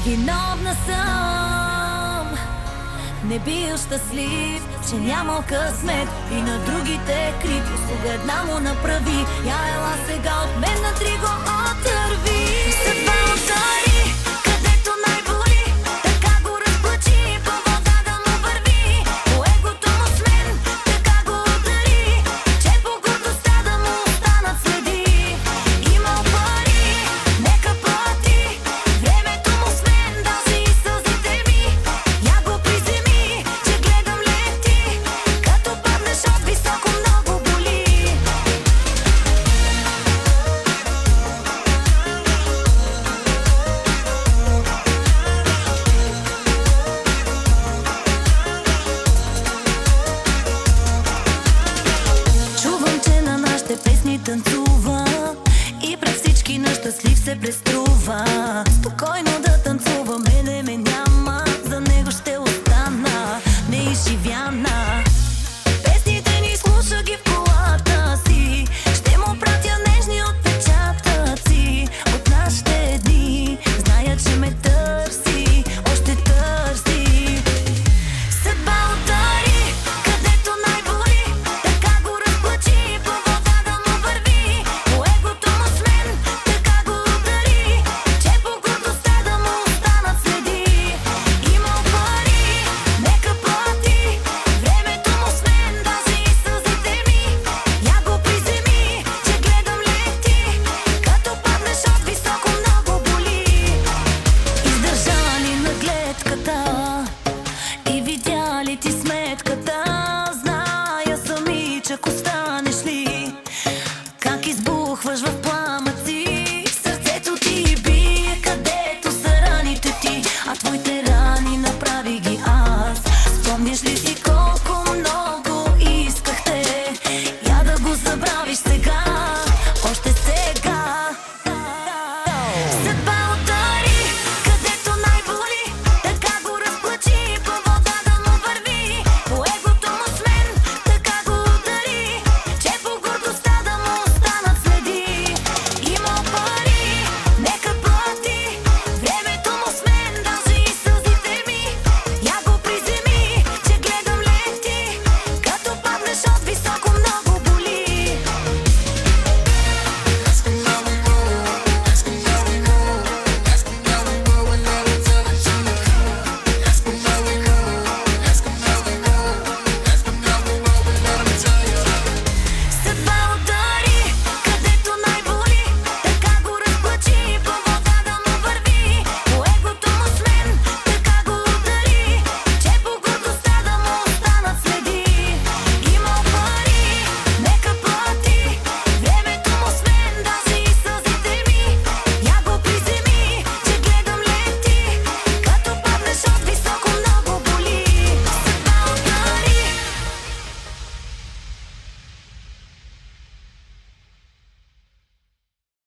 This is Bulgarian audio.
Виновна съм, не бил щастлив, че нямал късмет и на другите крив. Услуга една му направи, я ела сега от мен на три го отърви. Съдба удари, където най-боли, така го разплачи, по вода да му върви. По егото му с мен, така го удари, че по гордостта да му останат следи. Имал пари, нека плати, времето му с мен дължи и сълзите ми. Я го приземи, че гледам лети, като паднеш от високо много боли. Чувам, че на нашите песни танцува и пред всички на щастлив се преструва. Спокойно